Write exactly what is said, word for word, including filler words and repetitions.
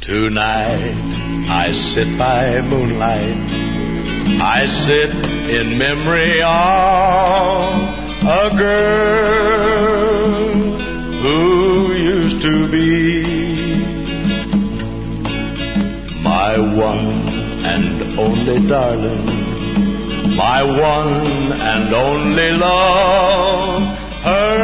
Tonight I sit by moonlight, I sit in memory of a girl who used to be my one and only darling, my one and only love. Her